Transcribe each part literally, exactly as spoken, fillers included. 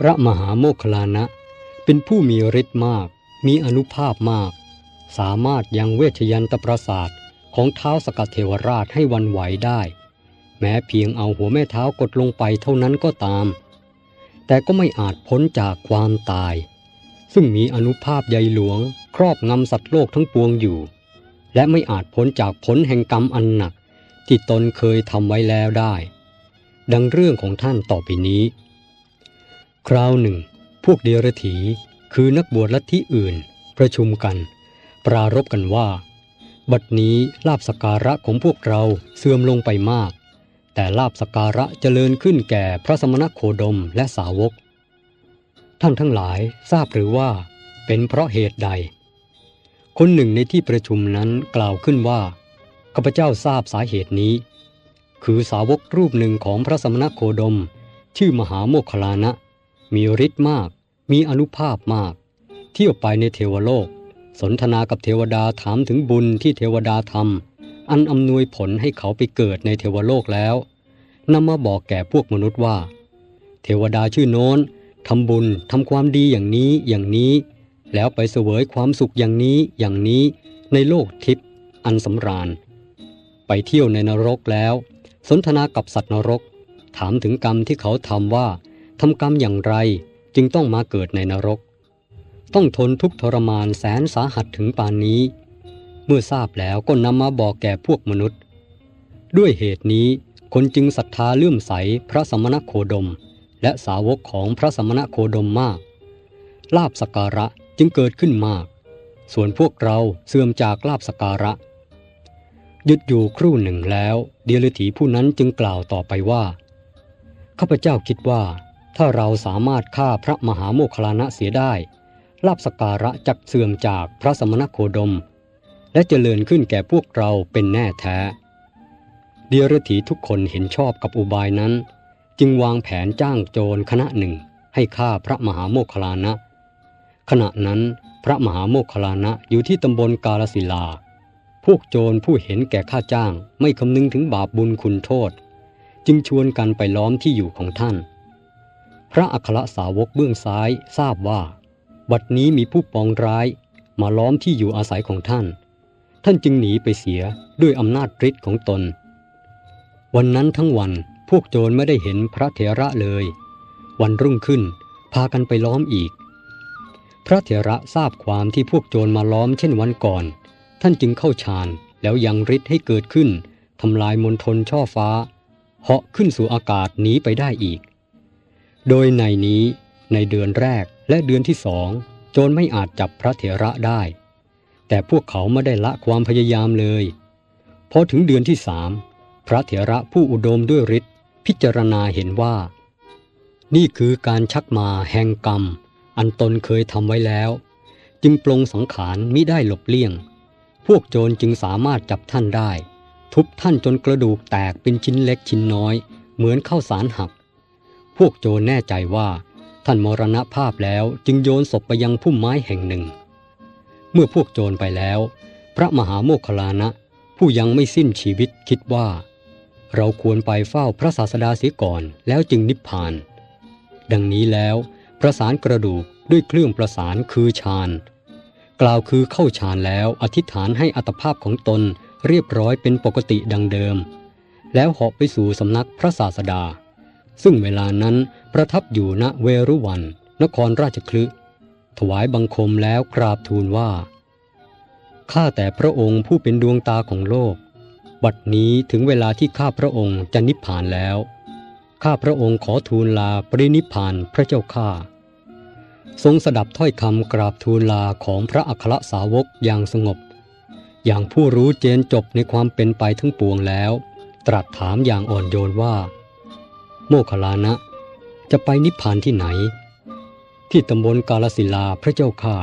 พระมหาโมคคัลลานะเป็นผู้มีฤทธิ์มากมีอานุภาพมากสามารถยังเวชยันตประสาทของท้าวสกเทวราชให้หวั่นไหวได้แม้เพียงเอาหัวแม่เท้ากดลงไปเท่านั้นก็ตามแต่ก็ไม่อาจพ้นจากความตายซึ่งมีอานุภาพใหญ่หลวงครอบงำสัตว์โลกทั้งปวงอยู่และไม่อาจพ้นจากผลแห่งกรรมอันหนักที่ตนเคยทำไว้แล้วได้ดังเรื่องของท่านต่อไปนี้คราวหนึ่งพวกเดรัจฉีคือนักบวชลัทธิอื่นประชุมกันปรารภกันว่าบัดนี้ลาภสักการะของพวกเราเสื่อมลงไปมากแต่ลาภสักการะเจริญขึ้นแก่พระสมณโคดมและสาวกท่านทั้งหลายทราบหรือว่าเป็นเพราะเหตุใดคนหนึ่งในที่ประชุมนั้นกล่าวขึ้นว่าข้าพเจ้าทราบสาเหตุนี้คือสาวกรูปหนึ่งของพระสมณโคดมชื่อมหาโมคคัลลานะมีฤทธิ์มากมีอานุภาพมากเที่ยวไปในเทวโลกสนทนากับเทวดาถามถึงบุญที่เทวดาทำอันอำนวยผลให้เขาไปเกิดในเทวโลกแล้วนำมาบอกแก่พวกมนุษย์ว่าเทวดาชื่อโน้นทำบุญทำความดีอย่างนี้อย่างนี้แล้วไปเสวยความสุขอย่างนี้อย่างนี้ในโลกทิพย์อันสำราญไปเที่ยวในนรกแล้วสนทนากับสัตว์นรกถามถึงกรรมที่เขาทำว่าทำกรรมอย่างไรจึงต้องมาเกิดในนรกต้องทนทุกข์ทรมานแสนสาหัสถึงปานนี้เมื่อทราบแล้วก็นำมาบอกแก่พวกมนุษย์ด้วยเหตุนี้คนจึงศรัทธาเลื่อมใสพระสมณโคดมและสาวกของพระสมณโคดมมากลาภสักการะจึงเกิดขึ้นมากส่วนพวกเราเสื่อมจากลาภสักการะหยุดอยู่ครู่หนึ่งแล้วเดรัจฉีผู้นั้นจึงกล่าวต่อไปว่าข้าพเจ้าคิดว่าถ้าเราสามารถฆ่าพระมหาโมคคัลลานะเสียได้ลาภสักการะจักเสื่อมจากพระสมณโคดมและเจริญขึ้นแก่พวกเราเป็นแน่แท้เดรัจฉีทุกคนเห็นชอบกับอุบายนั้นจึงวางแผนจ้างโจรคณะหนึ่งให้ฆ่าพระมหาโมคคัลลานะขณะนั้นพระมหาโมคคัลลานะอยู่ที่ตำบลกาลสิลาพวกโจรผู้เห็นแก่ค่าจ้างไม่คำนึงถึงบาปบุญคุณโทษจึงชวนกันไปล้อมที่อยู่ของท่านพระอัครสาวกเบื้องซ้ายทราบว่าบัดนี้มีผู้ปองร้ายมาล้อมที่อยู่อาศัยของท่านท่านจึงหนีไปเสียด้วยอำนาจฤทธิ์ของตนวันนั้นทั้งวันพวกโจรไม่ได้เห็นพระเถระเลยวันรุ่งขึ้นพากันไปล้อมอีกพระเถระทราบความที่พวกโจรมาล้อมเช่นวันก่อนท่านจึงเข้าฌานแล้วยังฤทธิ์ให้เกิดขึ้นทำลายมณฑลช่อฟ้าเหาะขึ้นสู่อากาศหนีไปได้อีกโดยในนี้ในเดือนแรกและเดือนที่สองโจรไม่อาจจับพระเถระได้แต่พวกเขาไม่ได้ละความพยายามเลยพอถึงเดือนที่สามพระเถระผู้อุดมด้วยฤทธิ์พิจารณาเห็นว่านี่คือการชักมาแห่งกรรมอันตนเคยทำไว้แล้วจึงปลงสังขารมิได้หลบเลี่ยงพวกโจรจึงสามารถจับท่านได้ทุบท่านจนกระดูกแตกเป็นชิ้นเล็กชิ้นน้อยเหมือนข้าวสารหักพวกโจรแน่ใจว่าท่านมรณภาพแล้วจึงโยนศพไปยังพุ่มไม้แห่งหนึ่งเมื่อพวกโจรไปแล้วพระมหาโมคคัลลานะผู้ยังไม่สิ้นชีวิตคิดว่าเราควรไปเฝ้าพระศาสดาเสียก่อนแล้วจึงนิพพานดังนี้แล้วประสานกระดูกด้วยเครื่องประสานคือฌานกล่าวคือเข้าฌานแล้วอธิษฐานให้อัตภาพของตนเรียบร้อยเป็นปกติดังเดิมแล้วเหาะไปสู่สำนักพระศาสดาซึ่งเวลานั้นประทับอยู่ณเวรุวันนครราชคฤห์ถวายบังคมแล้วกราบทูลว่าข้าแต่พระองค์ผู้เป็นดวงตาของโลกบัดนี้ถึงเวลาที่ข้าพระองค์จะนิพพานแล้วข้าพระองค์ขอทูลลาปรินิพพานพระเจ้าข้าทรงสดับถ้อยคำกราบทูลลาของพระอัครสาวกอย่างสงบอย่างผู้รู้เจนจบในความเป็นไปทั้งปวงแล้วตรัสถามอย่างอ่อนโยนว่าโมคคัลลานะจะไปนิพพานที่ไหนที่ตำบลกาลสิลาพระเจ้าข้า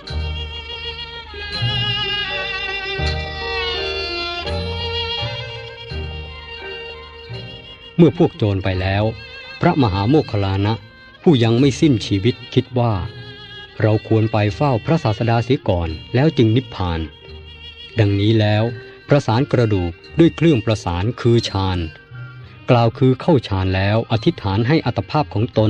เมื่อพวกโจรไปแล้วพระมหาโมคคัลลานะผู้ยังไม่สิ้นชีวิตคิดว่าเราควรไปเฝ้าพระศาสดาเสียก่อนแล้วจึงนิพพานดังนี้แล้วประสานกระดูกด้วยเครื่องประสานคือฌานกล่าวคือเข้าฌานแล้วอธิษฐานให้อัตภาพของตน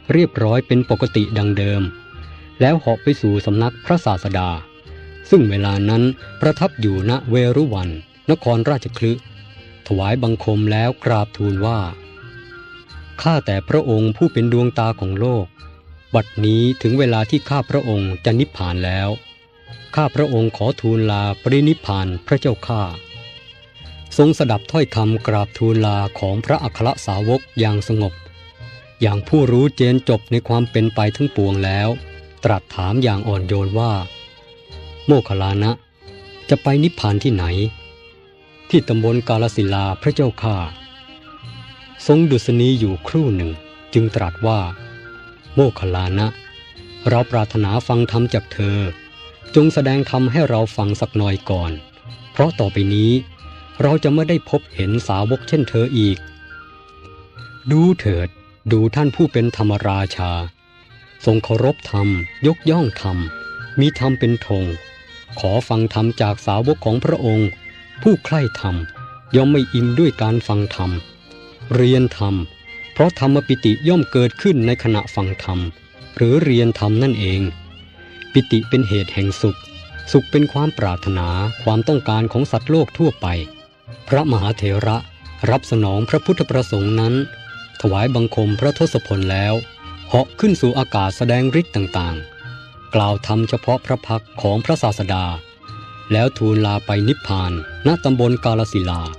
เรียบร้อยเป็นปกติดังเดิมแล้วเหาะไปสู่สำนักพระศาสดาซึ่งเวลานั้นประทับอยู่ณเวรุวันนครราชคฤห์ถวายบังคมแล้วกราบทูลว่าข้าแต่พระองค์ผู้เป็นดวงตาของโลกบัดนี้ถึงเวลาที่ข้าพระองค์จะนิพพานแล้วข้าพระองค์ขอทูลลาปรินิพพานพระเจ้าข้าทรงสดับถ้อยคำกราบทูลลาของพระอัครสาวกอย่างสงบอย่างผู้รู้เจนจบในความเป็นไปทั้งปวงแล้วตรัสถามอย่างอ่อนโยนว่าโมคคัลลานะจะไปนิพพานที่ไหนที่ตำบลกาลสิลาพระเจ้าข้าทรงดุษณีอยู่ครู่หนึ่งจึงตรัสว่าโมคคัลลานะเราปรารถนาฟังธรรมจากเธอจงแสดงธรรมให้เราฟังสักหน่อยก่อนเพราะต่อไปนี้เราจะไม่ได้พบเห็นสาวกเช่นเธออีกดูเถิดดูท่านผู้เป็นธรรมราชาทรงเคารพธรรมยกย่องธรรมมีธรรมเป็นธงขอฟังธรรมจากสาวกของพระองค์ผู้ใคร่ธรรมย่อมไม่อิ่มด้วยการฟังธรรมเรียนธรรมเพราะธรรมปิติย่อมเกิดขึ้นในขณะฟังธรรมหรือเรียนธรรมนั่นเองปิติเป็นเหตุแห่งสุขสุขเป็นความปรารถนาความต้องการของสัตว์โลกทั่วไปพระมหาเถระรับสนองพระพุทธประสงค์นั้นถวายบังคมพระทศพลแล้วเหาะขึ้นสู่อากาศแสดงฤทธิ์ต่างๆกล่าวธรรมเฉพาะพระพักของพระศาสดาแล้วทูลลาไปนิพพานณตำบลกาลสิลา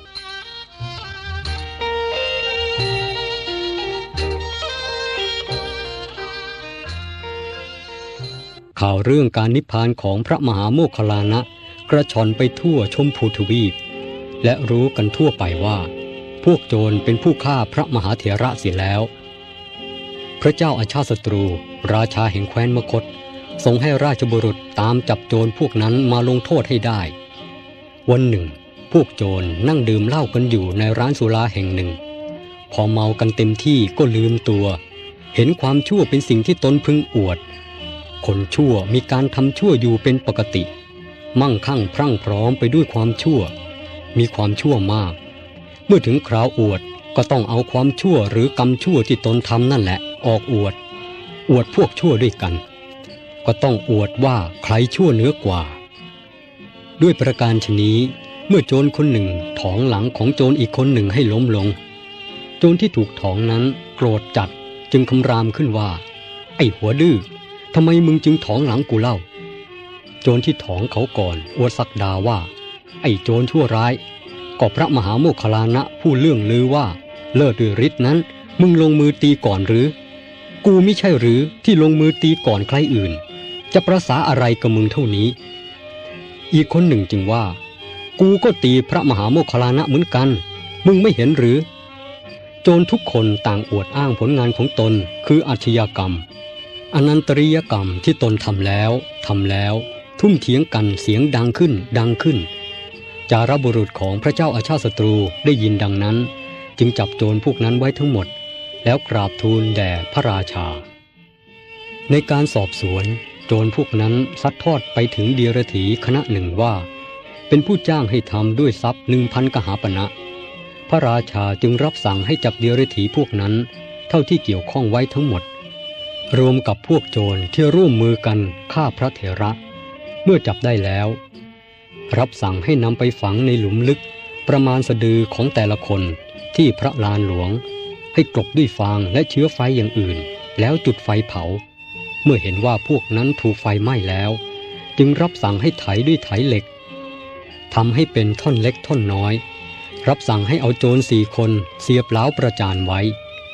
ข่าวเรื่องการนิพพานของพระมหาโมคคัลลานะกระชอนไปทั่วชมพูทวีปและรู้กันทั่วไปว่าพวกโจรเป็นผู้ฆ่าพระมหาเถระเสียแล้วพระเจ้าอาชาติศัตรูราชาแห่งแคว้นมคธทรงให้ราชบุรุษตามจับโจรพวกนั้นมาลงโทษให้ได้วันหนึ่งพวกโจรนั่งดื่มเหล้ากันอยู่ในร้านสุราแห่งหนึ่งพอเมากันเต็มที่ก็ลืมตัวเห็นความชั่วเป็นสิ่งที่ตนพึงอวดคนชั่วมีการทำชั่วอยู่เป็นปกติมั่งคั่งพรั่งพร้อมไปด้วยความชั่วมีความชั่วมากเมื่อถึงคราวอวดก็ต้องเอาความชั่วหรือกรรมชั่วที่ตนทำนั่นแหละออกอวดอวดพวกชั่วด้วยกันก็ต้องอวดว่าใครชั่วเหนือกว่าด้วยประการฉะนี้เมื่อโจรคนหนึ่งถองหลังของโจรอีกคนหนึ่งให้ล้มลงโจรที่ถูกถองนั้นโกรธจัดจึงคำรามขึ้นว่าไอ้หัวดื้อทำไมมึงจึงถองหลังกูเล่าโจรที่ถองเขาก่อนอวดศักดาว่าไอ้โจรชั่วร้ายก็พระมหาโมคคัลลานะผู้เลื่องลือว่าเลิศด้วยฤทธิ์นั้นมึงลงมือตีก่อนหรือกูมิใช่หรือที่ลงมือตีก่อนใครอื่นจะประสาอะไรกับมึงเท่านี้อีกคนหนึ่งจึงว่ากูก็ตีพระมหาโมคคัลลานะเหมือนกันมึงไม่เห็นหรือโจรทุกคนต่างอวดอ้างผลงานของตนคืออาชญากรรมอนันตริยกรรมที่ตนทำแล้วทำแล้วทุ่มเถียงกันเสียงดังขึ้นดังขึ้นจารบุรุษของพระเจ้าอาชาติศัตรูได้ยินดังนั้นจึงจับโจรพวกนั้นไว้ทั้งหมดแล้วกราบทูลแด่พระราชาในการสอบสวนโจรพวกนั้นซัดทอดไปถึงเดียรถีคณะหนึ่งว่าเป็นผู้จ้างให้ทำด้วยทรัพย์หนึ่งพันกหาปณะพระราชาจึงรับสั่งให้จับเดียรถีพวกนั้นเท่าที่เกี่ยวข้องไว้ทั้งหมดรวมกับพวกโจรที่ร่วมมือกันฆ่าพระเถระเมื่อจับได้แล้วรับสั่งให้นำไปฝังในหลุมลึกประมาณสะดือของแต่ละคนที่พระลานหลวงให้กลบด้วยฟางและเชื้อไฟอย่างอื่นแล้วจุดไฟเผาเมื่อเห็นว่าพวกนั้นถูกไฟไหม้แล้วจึงรับสั่งให้ไถด้วยไถเหล็กทำให้เป็นท่อนเล็กท่อนน้อยรับสั่งให้เอาโจรสี่คนเสียบเล้าประจานไว้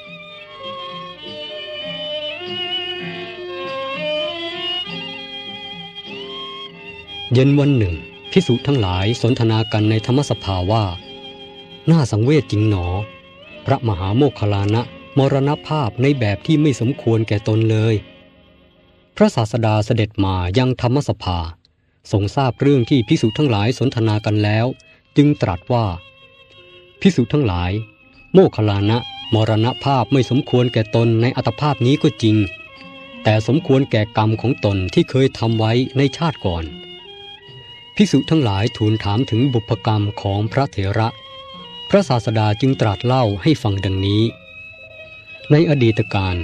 เย็นวันหนึ่งภิกษุทั้งหลายสนทนากันในธรรมสภาว่าน่าสังเวชจริงหนอพระมหาโมคคัลลานะมรณภาพในแบบที่ไม่สมควรแก่ตนเลยพระศาสดาเสด็จมายังธรรมสภาทรงทราบเรื่องที่ภิกษุทั้งหลายสนทนากันแล้วจึงตรัสว่าภิกษุทั้งหลายโมคคัลลานะมรณภาพไม่สมควรแก่ตนในอัตภาพนี้ก็จริงแต่สมควรแก่กรรมของตนที่เคยทำไว้ในชาติก่อนภิกษุทั้งหลายทูลถามถึงบุพกรรมของพระเถระพระศาสดาจึงตรัสเล่าให้ฟังดังนี้ในอดีตการ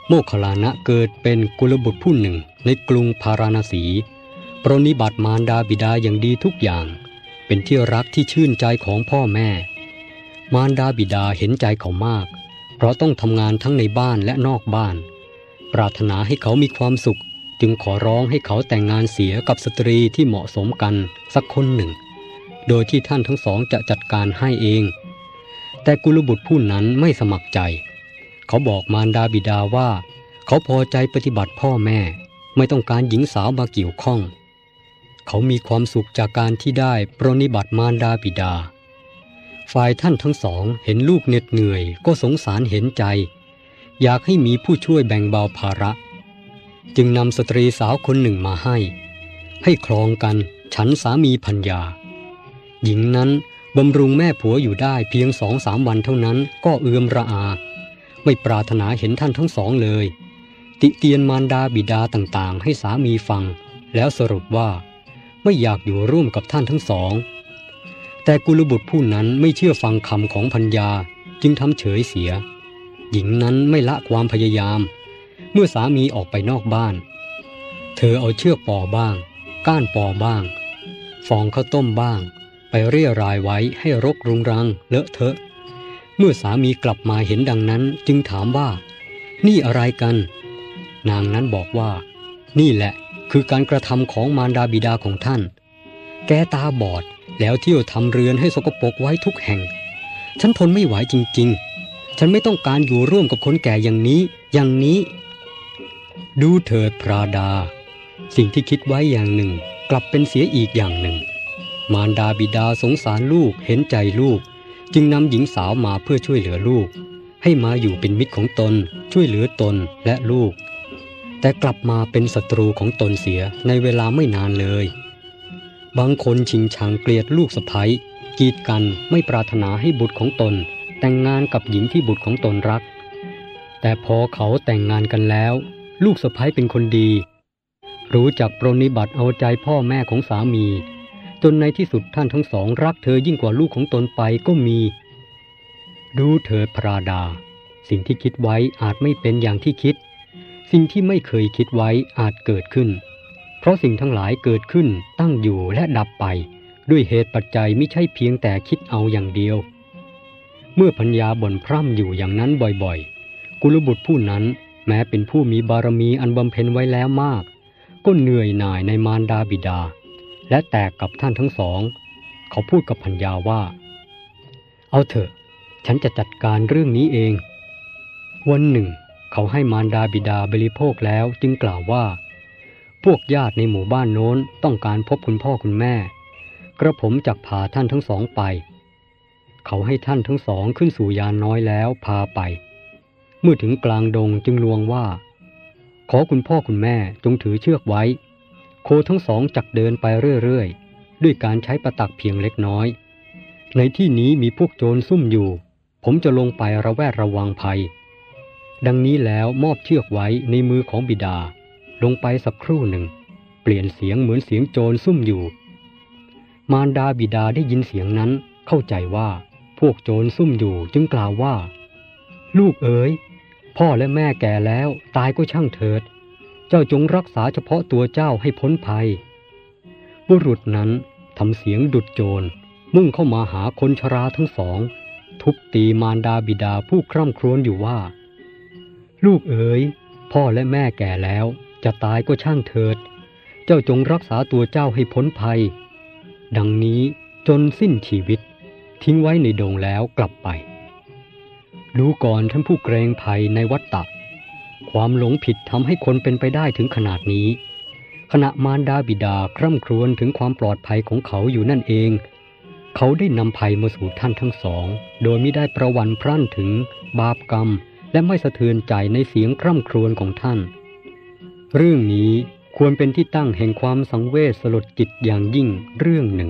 โมคคัลลานะเกิดเป็นกุลบุตรผู้หนึ่งในกรุงพาราณสีปรนนิบัติมารดาบิดาอย่างดีทุกอย่างเป็นที่รักที่ชื่นใจของพ่อแม่มารดาบิดาเห็นใจเขามากเพราะต้องทำงานทั้งในบ้านและนอกบ้านปรารถนาให้เขามีความสุขจึงขอร้องให้เขาแต่งงานเสียกับสตรีที่เหมาะสมกันสักคนหนึ่งโดยที่ท่านทั้งสองจะจัดการให้เองแต่กุลบุตรผู้นั้นไม่สมัครใจเขาบอกมารดาบิดาว่าเขาพอใจปฏิบัติพ่อแม่ไม่ต้องการหญิงสาวมาเกี่ยวข้องเขามีความสุขจากการที่ได้ปรนนิบัติมารดาบิดาฝ่ายท่านทั้งสองเห็นลูกเหน็ดเหนื่อยก็สงสารเห็นใจอยากให้มีผู้ช่วยแบ่งเบาภาระจึงนำสตรีสาวคนหนึ่งมาให้ให้ครองกันฉันสามีภรรยาหญิงนั้นบำรุงแม่ผัวอยู่ได้เพียงสองสามวันเท่านั้นก็เอือมระอาไม่ปรารถนาเห็นท่านทั้งสองเลยติเตียนมารดาบิดาต่างๆให้สามีฟังแล้วสรุปว่าไม่อยากอยู่ร่วมกับท่านทั้งสองแต่กุลบุตรผู้นั้นไม่เชื่อฟังคำของภรรยาจึงทำเฉยเสียหญิงนั้นไม่ละความพยายามเมื่อสามีออกไปนอกบ้านเธอเอาเชือกปอบ้างก้านปอบ้างฟองข้าวต้มบ้างไปเรี่ยรายไว้ให้รกรุงรังเลอะเทอะเมื่อสามีกลับมาเห็นดังนั้นจึงถามว่านี่อะไรกันนางนั้นบอกว่านี่แหละคือการกระทำของมารดาบิดาของท่านแกตาบอดแล้วเที่ยวทำเรือนให้สกปรกไว้ทุกแห่งฉันทนไม่ไหวจริงๆฉันไม่ต้องการอยู่ร่วมกับคนแก่อย่างนี้อย่างนี้ดูเถิดพระดาสิ่งที่คิดไว้อย่างหนึ่งกลับเป็นเสียอีกอย่างหนึ่งมารดาบิดาสงสารลูกเห็นใจลูกจึงนำหญิงสาวมาเพื่อช่วยเหลือลูกให้มาอยู่เป็นมิตรของตนช่วยเหลือตนและลูกแต่กลับมาเป็นศัตรูของตนเสียในเวลาไม่นานเลยบางคนชิงชังเกลียดลูกสะใภ้กีดกันไม่ปรารถนาให้บุตรของตนแต่งงานกับหญิงที่บุตรของตนรักแต่พอเขาแต่งงานกันแล้วลูกสะใภ้เป็นคนดีรู้จักปรนนิบัติเอาใจพ่อแม่ของสามีจนในที่สุดท่านทั้งสองรักเธอยิ่งกว่าลูกของตนไปก็มีดูเถิดพระดาสิ่งที่คิดไว้อาจไม่เป็นอย่างที่คิดสิ่งที่ไม่เคยคิดไว้อาจเกิดขึ้นเพราะสิ่งทั้งหลายเกิดขึ้นตั้งอยู่และดับไปด้วยเหตุปัจจัยไม่ใช่เพียงแต่คิดเอาอย่างเดียวเมื่อปัญญาบ่นพร่ำอยู่อย่างนั้นบ่อยๆกุลบุตรผู้นั้นแม้เป็นผู้มีบารมีอันบำเพ็ญไว้แล้วมากก็เหนื่อยหน่ายในมารดาบิดาและแตกกับท่านทั้งสองเขาพูดกับปัญญาว่าเอาเถอะฉันจะจัดการเรื่องนี้เองวันหนึ่งเขาให้มารดาบิดาบริโภคแล้วจึงกล่าวว่าพวกญาติในหมู่บ้านโน้นต้องการพบคุณพ่อคุณแม่กระผมจักพาท่านทั้งสองไปเขาให้ท่านทั้งสองขึ้นสู่ยานน้อยแล้วพาไปเมื่อถึงกลางดงจึงลวงว่าขอคุณพ่อคุณแม่จงถือเชือกไว้โคทั้งสองจักเดินไปเรื่อยๆด้วยการใช้ประตักเพียงเล็กน้อยในที่นี้มีพวกโจรซุ่มอยู่ผมจะลงไประแวดระวังภัยดังนี้แล้วมอบเชือกไว้ในมือของบิดาลงไปสักครู่หนึ่งเปลี่ยนเสียงเหมือนเสียงโจรซุ่มอยู่มารดาบิดาได้ยินเสียงนั้นเข้าใจว่าพวกโจรซุ่มอยู่จึงกล่าวว่าลูกเอ๋ยพ่อและแม่แก่แล้วตายก็ช่างเถิดเจ้าจงรักษาเฉพาะตัวเจ้าให้พ้นภัยบุรุษนั้นทำเสียงดุจโจรมุ่งเข้ามาหาคนชราทั้งสองทุบตีมารดาบิดาผู้คร่ำครวญอยู่ว่าลูกเอ๋ยพ่อและแม่แก่แล้วจะตายก็ช่างเถิดเจ้าจงรักษาตัวเจ้าให้พ้นภัยดังนี้จนสิ้นชีวิตทิ้งไว้ในดงแล้วกลับไปดูก่อนท่านผู้เกรงภัยในวัฏฏะความหลงผิดทำให้คนเป็นไปได้ถึงขนาดนี้ขณะมารดาบิดาคร่ำครวญถึงความปลอดภัยของเขาอยู่นั่นเองเขาได้นำภัยมาสู่ท่านทั้งสองโดยไม่ได้ประวัติพรั่นถึงบาปกรรมและไม่สะเทือนใจในเสียงคร่ำครวญของท่านเรื่องนี้ควรเป็นที่ตั้งแห่งความสังเวชสลดจิตอย่างยิ่งเรื่องหนึ่ง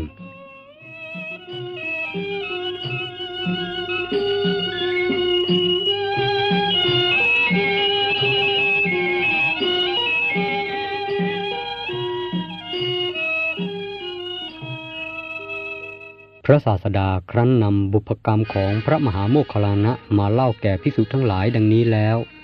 พระศาสดาครั้นนำบุพกรรมของพระมหาโมคคัลลานะมาเล่าแก่ภิกษุทั้งหลายดังนี้แล้ว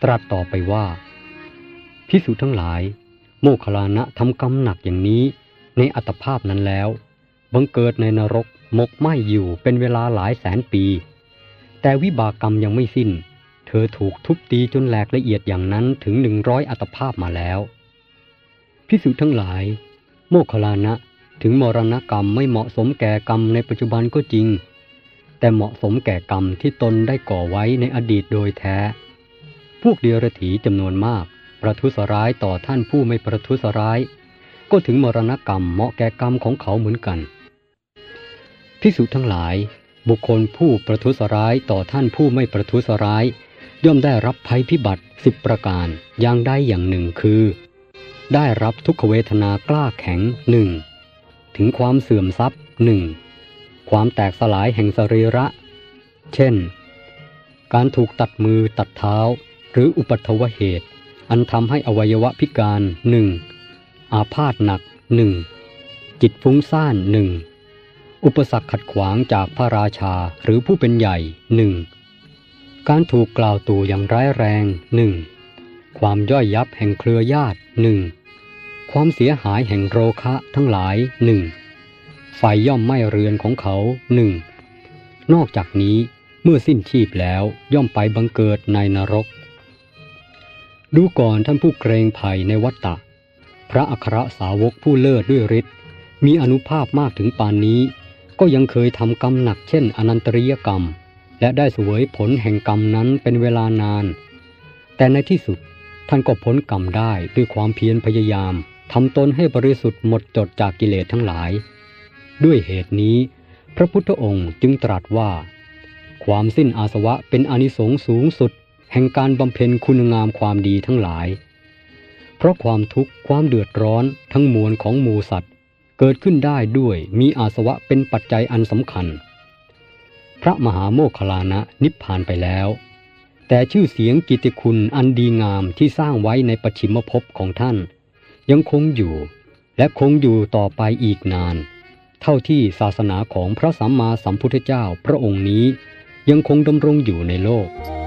ตรัสต่อไปว่าภิกษุทั้งหลายโมคคัลลานะทำกรรมหนักอย่างนี้ในอัตภาพนั้นแล้วบังเกิดในนรกหมกไหม้อยู่เป็นเวลาหลายแสนปีแต่วิบากกรรมยังไม่สิ้นเธอถูกทุบตีจนแหลกละเอียดอย่างนั้นถึงหนึ่งร้อยอัตภาพมาแล้วภิกษุทั้งหลายโมคคัลลานะถึงมรณกรรมไม่เหมาะสมแก่กรรมในปัจจุบันก็จริงแต่เหมาะสมแก่กรรมที่ตนได้ก่อไว้ในอดีตโดยแท้พวกเดรัจฉีจำนวนมากประทุษร้ายต่อท่านผู้ไม่ประทุษร้ายก็ถึงมรณกรรมเหมาะแก่กรรมของเขาเหมือนกันภิกษุทั้งหลายบุคคลผู้ประทุษร้ายต่อท่านผู้ไม่ประทุษร้ายย่อมได้รับภัยพิบัติสิบประการอย่างใดอย่างหนึ่งคือได้รับทุกขเวทนากล้าแข็งหนึ่งถึงความเสื่อมทรัพย์หนึ่งความแตกสลายแห่งสรีระเช่นการถูกตัดมือตัดเท้าหรืออุปัฏฐวเหตุอันทำให้อวัยวะพิการหนึ่งอาพาธหนักหนึ่งจิตฟุ้งซ่านหนึ่งอุปสรรคขัดขวางจากพระราชาหรือผู้เป็นใหญ่หนึ่งการถูกกล่าวตู่อย่างร้ายแรงหนึ่งความย่อยยับแห่งเครือญาติหนึ่งความเสียหายแห่งโรคะทั้งหลายหนึ่งไฟย่อมไหม้เรือนของเขาหนึ่งนอกจากนี้เมื่อสิ้นชีพแล้วย่อมไปบังเกิดในนรกดูก่อนท่านผู้เกรงภัยในวัฏฏะพระอัครสาวกผู้เลิศด้วยฤทธิ์มีอานุภาพมากถึงปานนี้ก็ยังเคยทำกรรมหนักเช่นอนันตริยกรรมและได้เสวยผลแห่งกรรมนั้นเป็นเวลานานแต่ในที่สุดท่านก็พ้นกรรมได้ด้วยความเพียรพยายามทำตนให้บริสุทธิ์หมดจดจากกิเลสทั้งหลายด้วยเหตุนี้พระพุทธองค์จึงตรัสว่าความสิ้นอาสวะเป็นอานิสงส์สูงสุดแห่งการบำเพ็ญคุณงามความดีทั้งหลายเพราะความทุกข์ความเดือดร้อนทั้งมวลของหมู่สัตว์เกิดขึ้นได้ด้วยมีอาสวะเป็นปัจจัยอันสำคัญพระมหาโมคคัลลานะนิพพานไปแล้วแต่ชื่อเสียงกิตติคุณอันดีงามที่สร้างไว้ในปฉิมภพของท่านยังคงอยู่และคงอยู่ต่อไปอีกนานเท่าที่ศาสนาของพระสัมมาสัมพุทธเจ้าพระองค์นี้ยังคงดำรงอยู่ในโลก